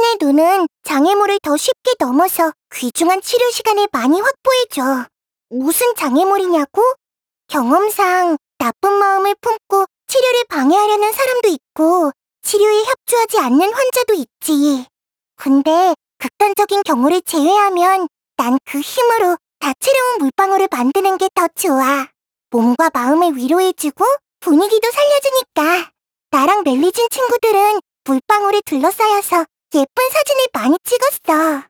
멜리진의 눈은 장애물을 더 쉽게 넘어서 귀중한 치료 시간을 많이 확보해줘. 무슨 장애물이냐고? 경험상 나쁜 마음을 품고 치료를 방해하려는 사람도 있고 치료에 협조하지 않는 환자도 있지. 근데 극단적인 경우를 제외하면 난 그 힘으로 다채로운 물방울을 만드는 게 더 좋아. 몸과 마음을 위로해주고 분위기도 살려주니까. 나랑 멜리진 친구들은 물방울에 둘러싸여서 예쁜 사진을 많이 찍었어.